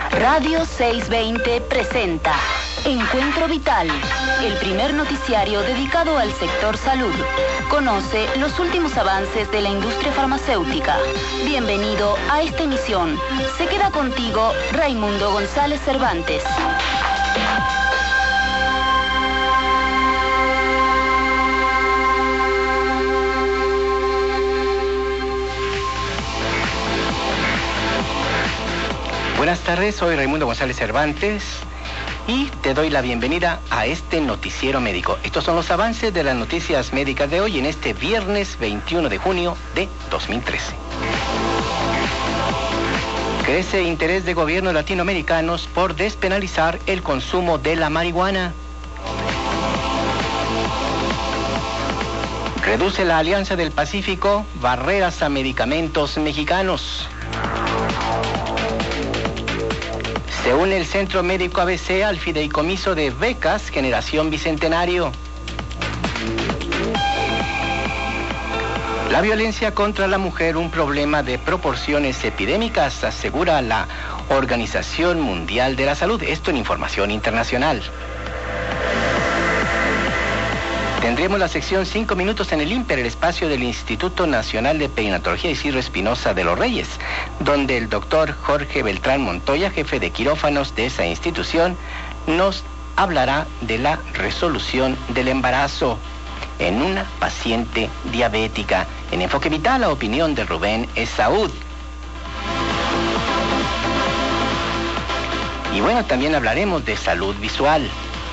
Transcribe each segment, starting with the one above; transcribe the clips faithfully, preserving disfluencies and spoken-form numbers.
Radio seiscientos veinte presenta Encuentro Vital, el primer noticiario dedicado al sector salud. Conoce los últimos avances de la industria farmacéutica. Bienvenido a esta emisión. Se queda contigo Raimundo González Cervantes. Buenas tardes, soy Raimundo González Cervantes y te doy la bienvenida a este noticiero médico. Estos son los avances de las noticias médicas de hoy en este viernes veintiuno de junio de dos mil trece. Crece interés de gobiernos latinoamericanos por despenalizar el consumo de la marihuana. Reduce la Alianza del Pacífico barreras a medicamentos mexicanos. Se une el Centro Médico A B C al fideicomiso de becas Generación Bicentenario. La violencia contra la mujer, un problema de proporciones epidémicas, asegura la Organización Mundial de la Salud. Esto en información internacional. Tendremos la sección cinco minutos en el INPER, el espacio del Instituto Nacional de Perinatología Isidro Espinosa de los Reyes, donde el doctor Jorge Beltrán Montoya, jefe de quirófanos de esa institución, nos hablará de la resolución del embarazo en una paciente diabética. En Enfoque Vital, la opinión de Rubén Esaúd. Y bueno, también hablaremos de salud visual.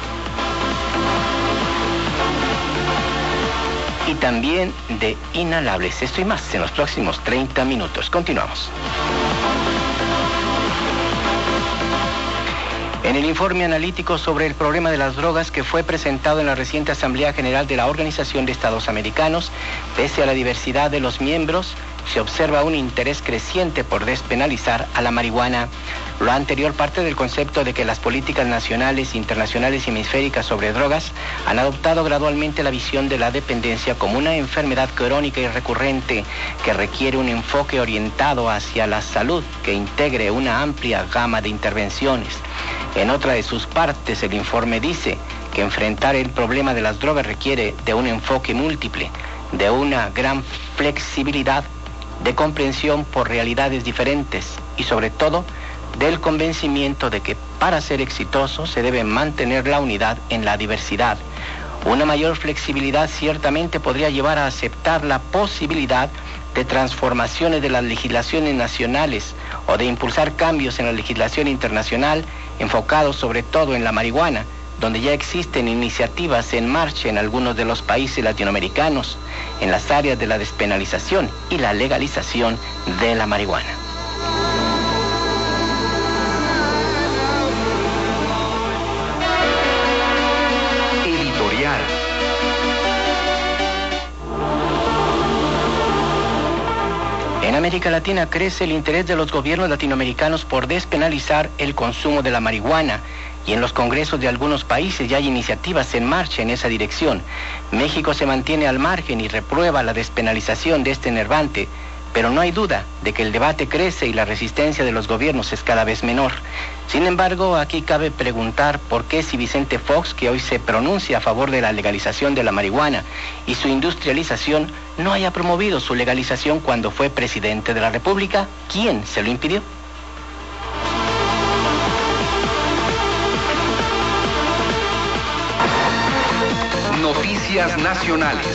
Y también de inhalables. Esto y más en los próximos treinta minutos. Continuamos. En el informe analítico sobre el problema de las drogas que fue presentado en la reciente Asamblea General de la Organización de Estados Americanos, pese a la diversidad de los miembros, se observa un interés creciente por despenalizar a la marihuana. Lo anterior parte del concepto de que las políticas nacionales, internacionales y hemisféricas sobre drogas han adoptado gradualmente la visión de la dependencia como una enfermedad crónica y recurrente que requiere un enfoque orientado hacia la salud que integre una amplia gama de intervenciones. En otra de sus partes, el informe dice que enfrentar el problema de las drogas requiere de un enfoque múltiple, de una gran flexibilidad, de comprensión por realidades diferentes y sobre todo del convencimiento de que para ser exitoso se debe mantener la unidad en la diversidad. Una mayor flexibilidad ciertamente podría llevar a aceptar la posibilidad de transformaciones de las legislaciones nacionales o de impulsar cambios en la legislación internacional enfocados sobre todo en la marihuana, donde ya existen iniciativas en marcha en algunos de los países latinoamericanos en las áreas de la despenalización y la legalización de la marihuana. Editorial. En América Latina crece el interés de los gobiernos latinoamericanos por despenalizar el consumo de la marihuana. Y en los congresos de algunos países ya hay iniciativas en marcha en esa dirección. México se mantiene al margen y reprueba la despenalización de este enervante, pero no hay duda de que el debate crece y la resistencia de los gobiernos es cada vez menor. Sin embargo, aquí cabe preguntar por qué si Vicente Fox, que hoy se pronuncia a favor de la legalización de la marihuana y su industrialización, no haya promovido su legalización cuando fue presidente de la República. ¿Quién se lo impidió? Noticias nacionales.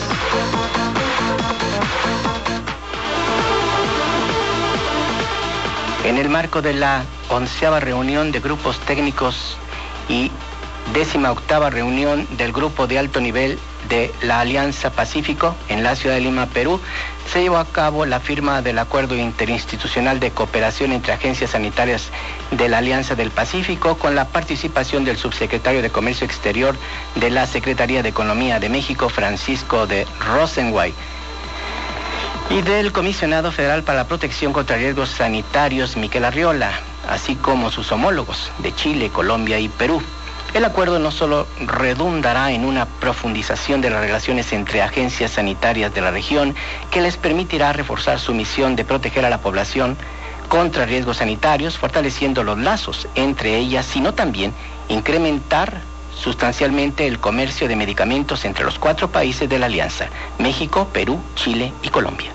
En el marco de la onceava reunión de grupos técnicos y décima octava reunión del grupo de alto nivel de la Alianza Pacífico en la ciudad de Lima, Perú, se llevó a cabo la firma del Acuerdo Interinstitucional de Cooperación entre Agencias Sanitarias de la Alianza del Pacífico, con la participación del subsecretario de Comercio Exterior de la Secretaría de Economía de México, Francisco de Rosenway, y del Comisionado Federal para la Protección contra Riesgos Sanitarios, Miquel Arriola, así como sus homólogos de Chile, Colombia y Perú. El acuerdo no solo redundará en una profundización de las relaciones entre agencias sanitarias de la región, que les permitirá reforzar su misión de proteger a la población contra riesgos sanitarios, fortaleciendo los lazos entre ellas, sino también incrementar sustancialmente el comercio de medicamentos entre los cuatro países de la alianza: México, Perú, Chile y Colombia.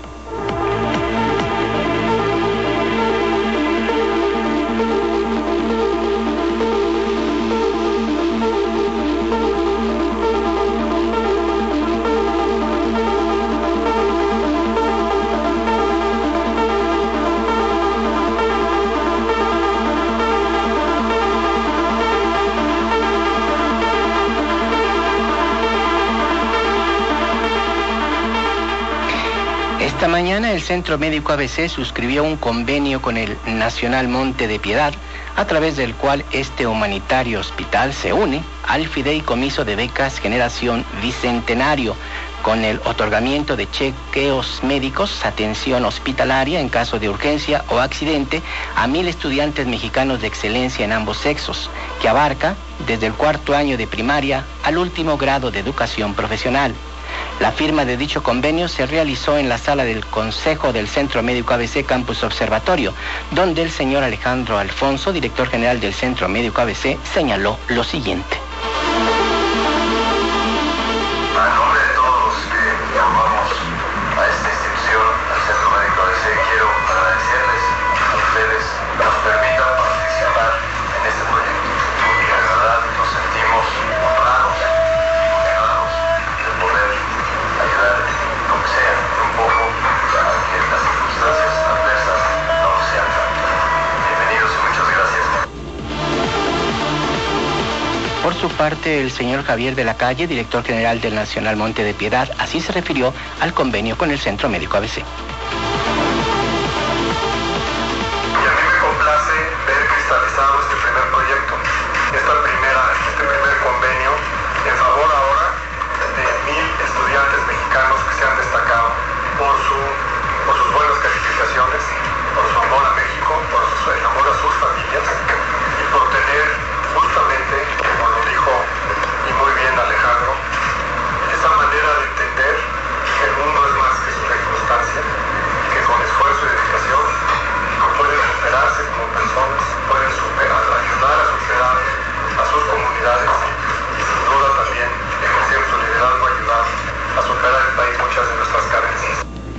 Esta mañana el Centro Médico A B C suscribió un convenio con el Nacional Monte de Piedad, a través del cual este humanitario hospital se une al Fideicomiso de Becas Generación Bicentenario, con el otorgamiento de chequeos médicos, atención hospitalaria en caso de urgencia o accidente a mil estudiantes mexicanos de excelencia en ambos sexos, que abarca desde el cuarto año de primaria al último grado de educación profesional. La firma de dicho convenio se realizó en la sala del Consejo del Centro Médico A B C Campus Observatorio, donde el señor Alejandro Alfonso, director general del Centro Médico A B C, señaló lo siguiente. A nombre de todos los que llamamos a esta institución, al Centro Médico A B C, quiero agradecerles a ustedes que nos permitan participar en este proyecto. Y de verdad nos sentimos honrados, honrados de poder ayudar, aunque sea un poco, a que las circunstancias adversas no sean tantas. Bienvenidos y muchas gracias. Por su parte, el señor Javier de la Calle, director general del Nacional Monte de Piedad, así se refirió al convenio con el Centro Médico A B C. Y a mí me complace ver cristalizado este primer proyecto, esta primera, este primer convenio en favor ahora de mil estudiantes mexicanos que se han destacado por, su, por sus buenas calificaciones, por su amor a México, por su el amor a sus familias y por tener justamente, como lo dijo y muy bien Alejandro, esa manera de entender que el mundo es más que su circunstancia, que con esfuerzo y dedicación pueden superarse como personas, pueden superar, ayudar a superar a sus comunidades y sin duda también ejercer su liderazgo, ayudar a superar el país muchas de nuestras carencias.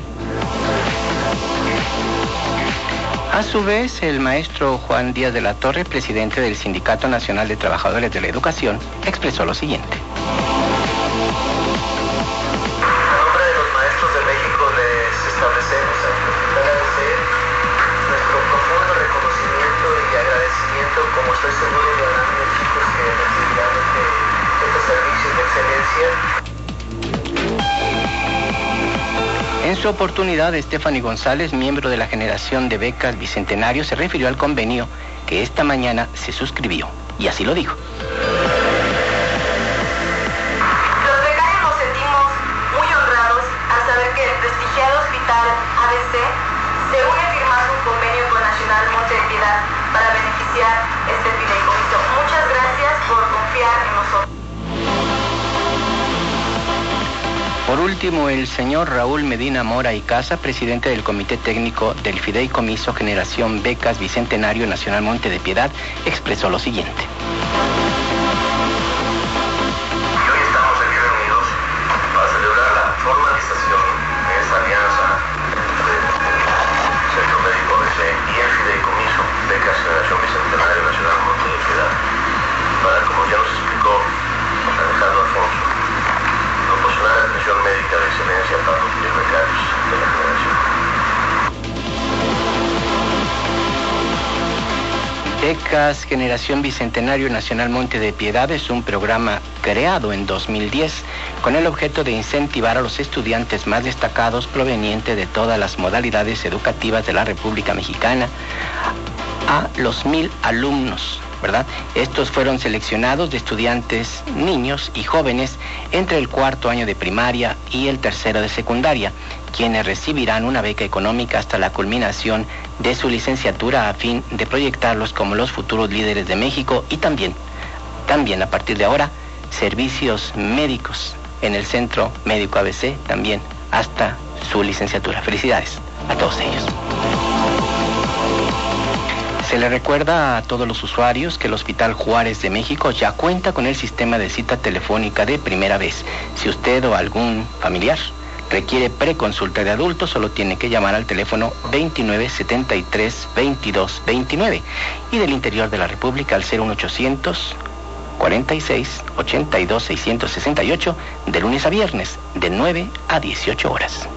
A su vez, el maestro Juan Díaz de la Torre, presidente del Sindicato Nacional de Trabajadores de la Educación, expresó lo siguiente. En nombre de los maestros de México les establecemos agradecer nuestro profundo reconocimiento y agradecimiento, como estoy seguro de habrá muchos chicos que recibirán este, estos servicios de excelencia. En su oportunidad, Stephanie González, miembro de la generación de becas Bicentenario, se refirió al convenio que esta mañana se suscribió, y así lo dijo. Los becarios nos sentimos muy honrados al saber que el prestigiado hospital A B C se une a firmar un convenio con Nacional Monte de Piedad para beneficiar este fideicomiso. Muchas gracias por confiar en nosotros. Por último, el señor Raúl Medina Mora y Casa, presidente del Comité Técnico del Fideicomiso Generación Becas Bicentenario Nacional Monte de Piedad, expresó lo siguiente. Y hoy estamos aquí reunidos para celebrar la formalización de esta alianza del Centro Médico A B C y el Fideicomiso Becas Generación Bicentenario Nacional Monte de Piedad, para, como ya nos explicó Alejandro Alfonso, proporcionar atención médica de excelencia para los mil becarios de la generación. Becas Generación Bicentenario Nacional Monte de Piedad es un programa creado en dos mil diez con el objeto de incentivar a los estudiantes más destacados provenientes de todas las modalidades educativas de la República Mexicana a los mil alumnos, ¿verdad? Estos fueron seleccionados de estudiantes, niños y jóvenes entre el cuarto año de primaria y el tercero de secundaria, quienes recibirán una beca económica hasta la culminación de su licenciatura a fin de proyectarlos como los futuros líderes de México y también, también a partir de ahora, servicios médicos en el Centro Médico A B C, también hasta su licenciatura. Felicidades a todos ellos. Se le recuerda a todos los usuarios que el Hospital Juárez de México ya cuenta con el sistema de cita telefónica de primera vez. Si usted o algún familiar requiere preconsulta de adultos, solo tiene que llamar al teléfono veintinueve setenta y tres veintidós veintinueve y del interior de la República al cero uno ochocientos cuarenta y seis ochenta y dos seiscientos sesenta y ocho de lunes a viernes de nueve a dieciocho horas.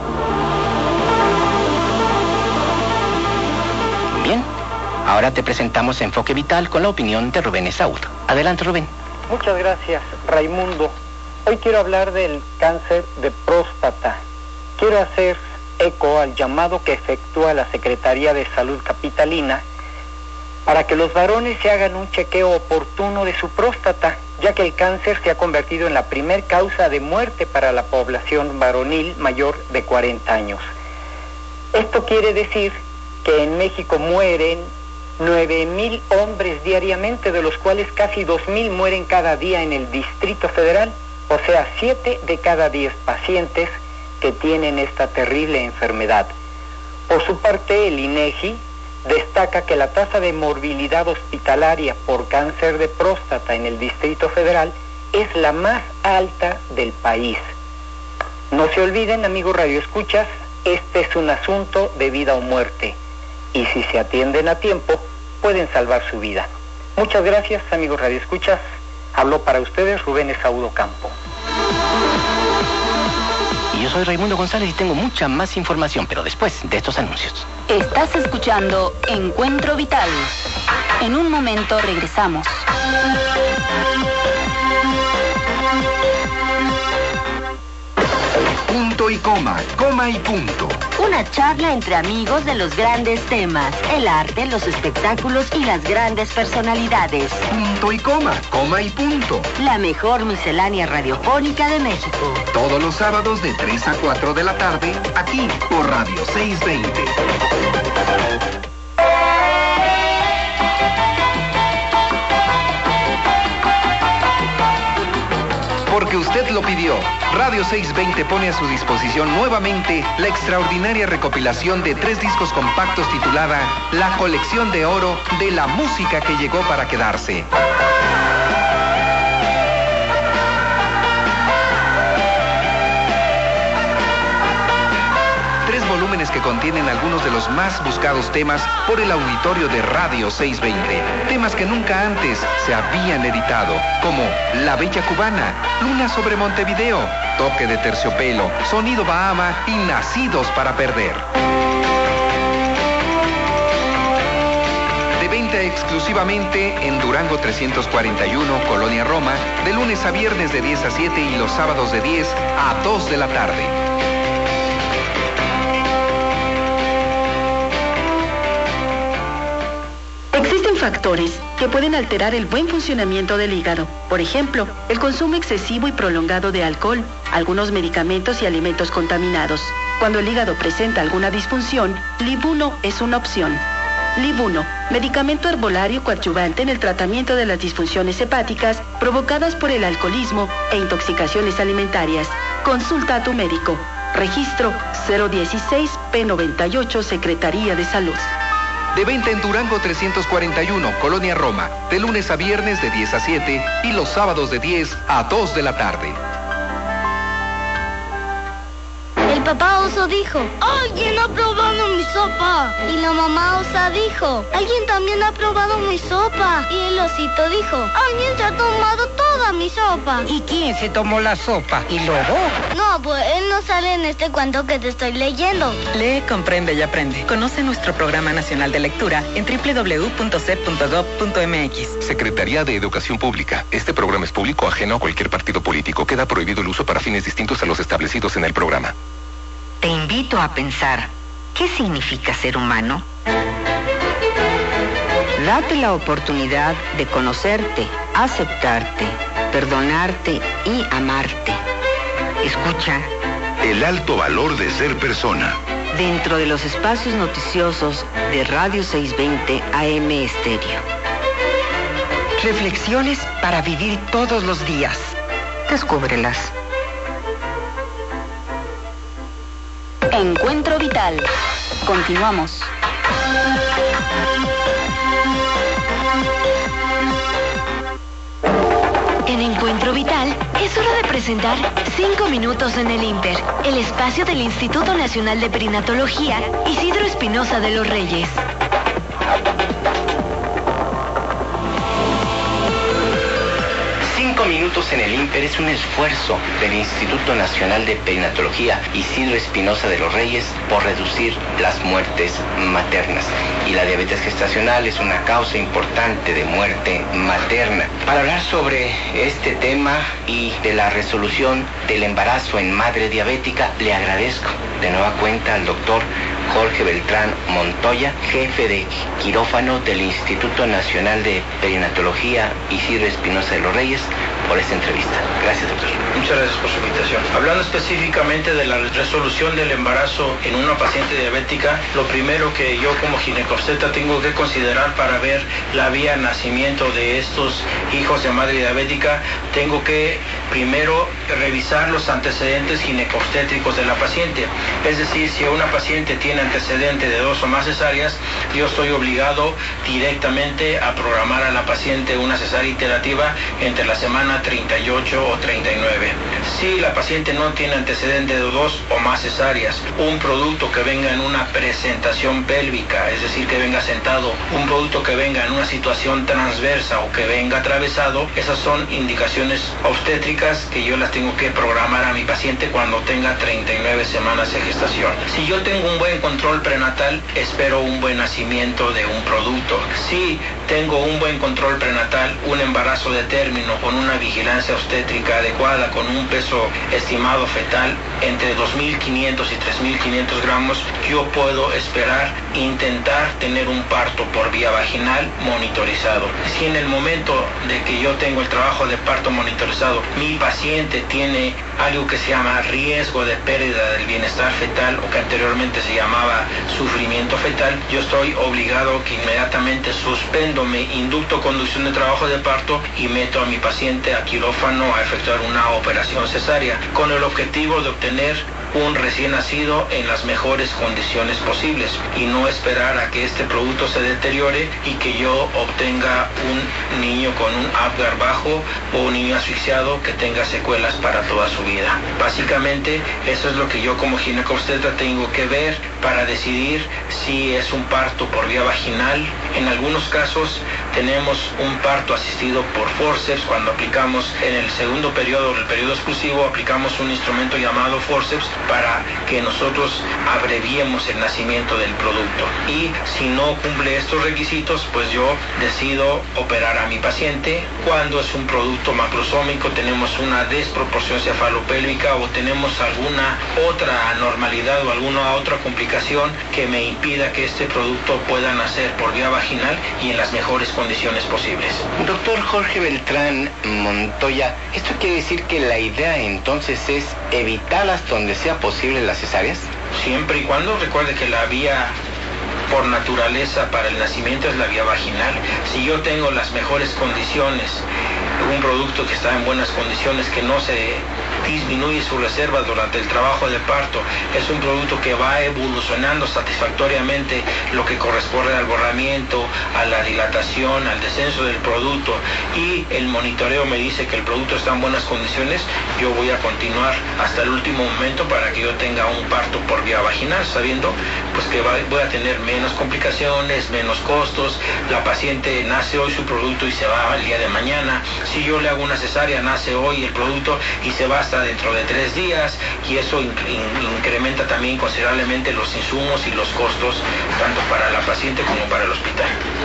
Bien, ahora te presentamos Enfoque Vital con la opinión de Rubén Esaúd. Adelante, Rubén. Muchas gracias, Raimundo. Hoy quiero hablar del cáncer de próstata. Quiero hacer eco al llamado que efectúa la Secretaría de Salud Capitalina para que los varones se hagan un chequeo oportuno de su próstata, ya que el cáncer se ha convertido en la primer causa de muerte para la población varonil mayor de cuarenta años. Esto quiere decir que en México mueren nueve mil hombres diariamente, de los cuales casi dos mil mueren cada día en el Distrito Federal, o sea, siete de cada diez pacientes que tienen esta terrible enfermedad. Por su parte, el INEGI destaca que la tasa de morbilidad hospitalaria por cáncer de próstata en el Distrito Federal es la más alta del país. No se olviden, amigos radioescuchas, este es un asunto de vida o muerte, y si se atienden a tiempo, pueden salvar su vida. Muchas gracias, amigos radioescuchas. Habló para ustedes Rubén Esaúd Ocampo. Y yo soy Raimundo González y tengo mucha más información, pero después de estos anuncios. Estás escuchando Encuentro Vital. En un momento regresamos. Punto y coma, coma y punto. Una charla entre amigos de los grandes temas, el arte, los espectáculos y las grandes personalidades. Punto y coma, coma y punto. La mejor miscelánea radiofónica de México. Todos los sábados de tres a cuatro de la tarde, aquí por Radio seiscientos veinte. Porque usted lo pidió, Radio seiscientos veinte pone a su disposición nuevamente la extraordinaria recopilación de tres discos compactos titulada La Colección de Oro de la Música que Llegó para Quedarse. Tres volúmenes que contienen algunos de los más buscados temas por el auditorio de Radio seiscientos veinte. Temas que nunca antes se habían editado, como La Bella Cubana, Luna sobre Montevideo, Toque de Terciopelo, Sonido Bahama y Nacidos para Perder. De venta exclusivamente en Durango trescientos cuarenta y uno, Colonia Roma, de lunes a viernes de diez a siete y los sábados de diez a dos de la tarde. Existen factores que pueden alterar el buen funcionamiento del hígado. Por ejemplo, el consumo excesivo y prolongado de alcohol, algunos medicamentos y alimentos contaminados. Cuando el hígado presenta alguna disfunción, Libuno es una opción. Libuno, medicamento herbolario coadyuvante en el tratamiento de las disfunciones hepáticas provocadas por el alcoholismo e intoxicaciones alimentarias. Consulta a tu médico. Registro cero dieciséis P noventa y ocho, Secretaría de Salud. De venta en Durango trescientos cuarenta y uno, Colonia Roma, de lunes a viernes de diez a siete y los sábados de diez a dos de la tarde. El papá oso dijo, ¡alguien ha probado mi sopa! Y la mamá osa dijo, ¡alguien también ha probado mi sopa! Y el osito dijo, ¡alguien se ha tomado toda mi sopa! ¿Y quién se tomó la sopa? ¿Y Lobo? No, pues él no sale en este cuento que te estoy leyendo. Lee, comprende y aprende. Conoce nuestro Programa Nacional de Lectura en doble u doble u doble u punto c e p punto gov punto m x. Secretaría de Educación Pública. Este programa es público ajeno a cualquier partido político. Queda prohibido el uso para fines distintos a los establecidos en el programa. Te invito a pensar, ¿qué significa ser humano? Date la oportunidad de conocerte, aceptarte, perdonarte y amarte. Escucha. El alto valor de ser persona. Dentro de los espacios noticiosos de Radio seiscientos veinte A M Estéreo. Reflexiones para vivir todos los días. Descúbrelas. Encuentro Vital. Continuamos. presentar Cinco Minutos en el Inter, el espacio del Instituto Nacional de Perinatología Isidro Espinosa de los Reyes. Cinco minutos en el Inter es un esfuerzo del Instituto Nacional de Perinatología Isidro Espinosa de los Reyes por reducir las muertes maternas. Y la diabetes gestacional es una causa importante de muerte materna. Para hablar sobre este tema y de la resolución del embarazo en madre diabética, le agradezco de nueva cuenta al doctor Jorge Beltrán Montoya, jefe de quirófano del Instituto Nacional de Perinatología Isidro Espinosa de los Reyes, por esta entrevista. Gracias, doctor. Muchas gracias por su invitación. Hablando específicamente de la resolución del embarazo en una paciente diabética, lo primero que yo como ginecobstetra tengo que considerar para ver la vía de nacimiento de estos hijos de madre diabética, tengo que primero revisar los antecedentes ginecobstétricos de la paciente. Es decir, si una paciente tiene antecedente de dos o más cesáreas, yo estoy obligado directamente a programar a la paciente una cesárea iterativa entre la semana treinta y ocho o treinta y nueve. Si la paciente no tiene antecedente de dos o más cesáreas, un producto que venga en una presentación pélvica, es decir, que venga sentado, un producto que venga en una situación transversa o que venga atravesado, esas son indicaciones obstétricas que yo las tengo que programar a mi paciente cuando tenga treinta y nueve semanas de gestación. Si yo tengo un buen control prenatal, espero un buen nacimiento de un producto. Si tengo un buen control prenatal, un embarazo de término con una vigilancia obstétrica adecuada, con un peso estimado fetal entre dos mil quinientos y tres mil quinientos gramos, yo puedo esperar intentar tener un parto por vía vaginal monitorizado. Si en el momento de que yo tengo el trabajo de parto monitorizado, mi paciente tiene algo que se llama riesgo de pérdida del bienestar fetal, o que anteriormente se llamaba sufrimiento fetal, yo estoy obligado que inmediatamente suspendo mi inducto conducción de trabajo de parto y meto a mi paciente a quirófano a efectuar una operación cesárea, con el objetivo de obtener un recién nacido en las mejores condiciones posibles y no esperar a que este producto se deteriore y que yo obtenga un niño con un Apgar bajo o un niño asfixiado que tenga secuelas para toda su vida. Básicamente eso es lo que yo como ginecobstetra tengo que ver para decidir si es un parto por vía vaginal. En algunos casos tenemos un parto asistido por forceps. Cuando aplicamos en el segundo periodo, el periodo exclusivo, aplicamos un instrumento llamado forceps para que nosotros abreviemos el nacimiento del producto. Y si no cumple estos requisitos, pues yo decido operar a mi paciente. Cuando es un producto macrosómico, tenemos una desproporción cefalopélvica o tenemos alguna otra anormalidad o alguna otra complicación que me impida que este producto pueda nacer por vía vaginal y en las mejores condiciones posibles. Doctor Jorge Beltrán Montoya, ¿esto quiere decir que la idea entonces es evitar hasta donde sea posible las cesáreas? Siempre y cuando recuerde que la vía por naturaleza para el nacimiento es la vía vaginal. Si yo tengo las mejores condiciones, un producto que está en buenas condiciones, que no se disminuye su reserva durante el trabajo de parto, es un producto que va evolucionando satisfactoriamente, lo que corresponde al borramiento, a la dilatación, al descenso del producto, y el monitoreo me dice que el producto está en buenas condiciones, yo voy a continuar hasta el último momento para que yo tenga un parto por vía vaginal, sabiendo pues que va, voy a tener menos complicaciones, menos costos. La paciente nace hoy su producto y se va el día de mañana. Si yo le hago una cesárea, nace hoy el producto y se va hasta dentro de tres días, y eso in, in, incrementa también considerablemente los insumos y los costos, tanto para la paciente como para el hospital.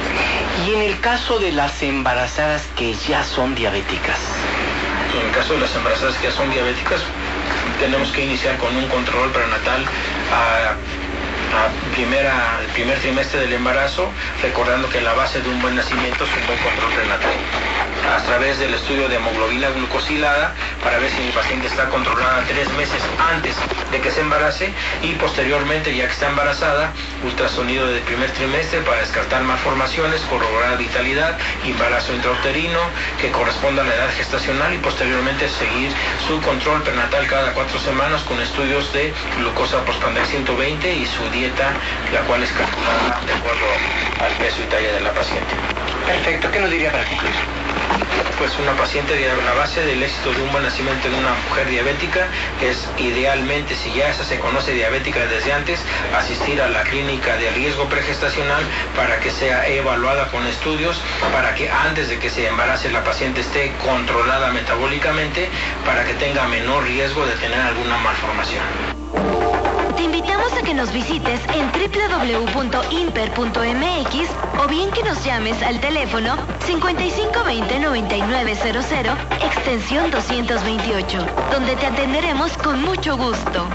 Y en el caso de las embarazadas que ya son diabéticas. En el caso de las embarazadas que ya son diabéticas, tenemos que iniciar con un control prenatal a A primera, el primer trimestre del embarazo, recordando que la base de un buen nacimiento es un buen control prenatal. A través del estudio de hemoglobina glucosilada, para ver si mi paciente está controlada tres meses antes de que se embarace, y posteriormente, ya que está embarazada, ultrasonido del primer trimestre para descartar malformaciones, corroborar vitalidad, embarazo intrauterino que corresponda a la edad gestacional, y posteriormente seguir su control prenatal cada cuatro semanas con estudios de glucosa postprandial ciento veinte y su dieta, la cual es calculada de acuerdo al peso y talla de la paciente. Perfecto, ¿qué nos diría para concluir? Pues una paciente, la base del éxito de un buen nacimiento en una mujer diabética es idealmente, si ya esa se conoce diabética desde antes, asistir a la clínica de riesgo pregestacional para que sea evaluada con estudios, para que antes de que se embarace la paciente esté controlada metabólicamente, para que tenga menor riesgo de tener alguna malformación. Te invitamos a que nos visites en doble u doble u doble u punto imper punto m x o bien que nos llames al teléfono cincuenta y cinco veinte noventa y nueve cero cero, extensión doscientos veintiocho, donde te atenderemos con mucho gusto.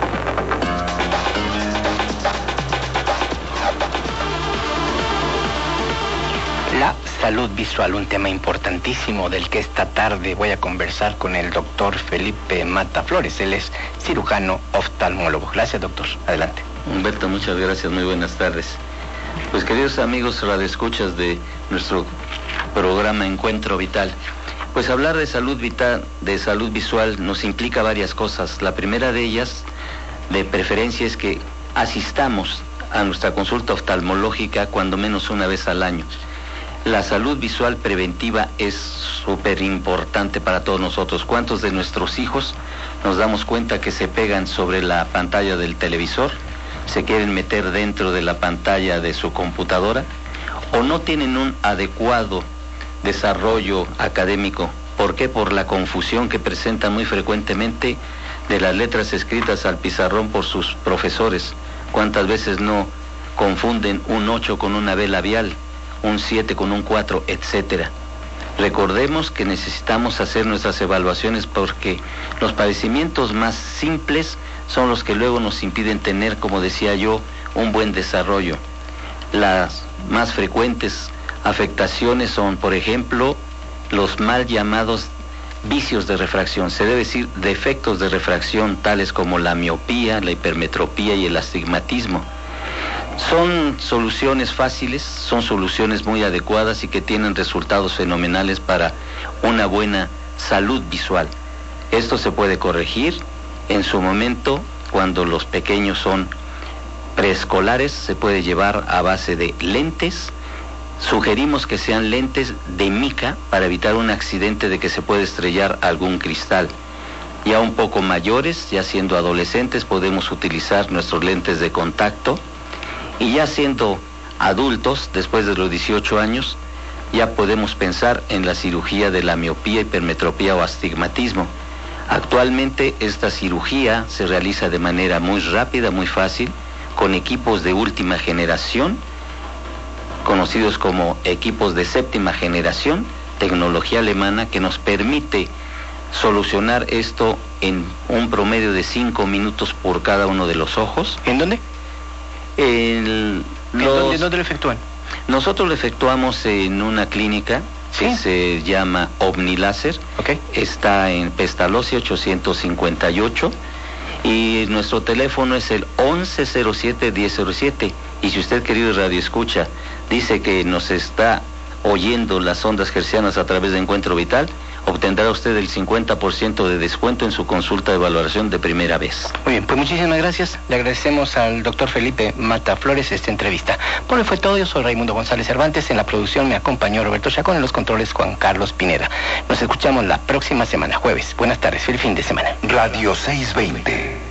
La salud visual, un tema importantísimo del que esta tarde voy a conversar con el doctor Felipe Mata Flores. Él es cirujano oftalmólogo. Gracias, doctor. Adelante. Humberto, muchas gracias. Muy buenas tardes. Pues, queridos amigos radioescuchas de nuestro programa Encuentro Vital, pues hablar de salud vital, de salud visual, nos implica varias cosas. La primera de ellas, de preferencia, es que asistamos a nuestra consulta oftalmológica cuando menos una vez al año. La salud visual preventiva es súper importante para todos nosotros. ¿Cuántos de nuestros hijos nos damos cuenta que se pegan sobre la pantalla del televisor, se quieren meter dentro de la pantalla de su computadora, o no tienen un adecuado desarrollo académico? ¿Por qué? Por la confusión que presentan muy frecuentemente de las letras escritas al pizarrón por sus profesores. ¿Cuántas veces no confunden un ocho con una B labial, un siete con un cuatro, etcétera? Recordemos que necesitamos hacer nuestras evaluaciones porque los padecimientos más simples son los que luego nos impiden tener, como decía yo, un buen desarrollo. Las más frecuentes afectaciones son, por ejemplo, los mal llamados vicios de refracción, se debe decir defectos de refracción, tales como la miopía, la hipermetropía y el astigmatismo. Son soluciones fáciles, son soluciones muy adecuadas y que tienen resultados fenomenales para una buena salud visual. Esto se puede corregir en su momento cuando los pequeños son preescolares, se puede llevar a base de lentes. Sugerimos que sean lentes de mica para evitar un accidente de que se puede estrellar algún cristal. Ya un poco mayores, ya siendo adolescentes, podemos utilizar nuestros lentes de contacto. Y ya siendo adultos, después de los dieciocho años, ya podemos pensar en la cirugía de la miopía, hipermetropía o astigmatismo. Actualmente esta cirugía se realiza de manera muy rápida, muy fácil, con equipos de última generación, conocidos como equipos de séptima generación, tecnología alemana que nos permite solucionar esto en un promedio de cinco minutos por cada uno de los ojos. ¿En dónde? El, los, ¿Dónde, ¿Dónde lo efectúan? Nosotros lo efectuamos en una clínica que ¿Sí? se llama Omniláser. Okay. Está en Pestalozzi ochocientos cincuenta y ocho y nuestro teléfono es el once cero siete diez cero siete. Y si usted, querido radio escucha, dice que nos está oyendo las ondas hercianas a través de Encuentro Vital, obtendrá usted el cincuenta por ciento de descuento en su consulta de valoración de primera vez. Muy bien, pues muchísimas gracias. Le agradecemos al doctor Felipe Mata Flores esta entrevista. Por hoy fue todo. Yo soy Raimundo González Cervantes. En la producción me acompañó Roberto Chacón, en los controles Juan Carlos Pineda. Nos escuchamos la próxima semana, jueves. Buenas tardes, feliz fin de semana. Radio seiscientos veinte.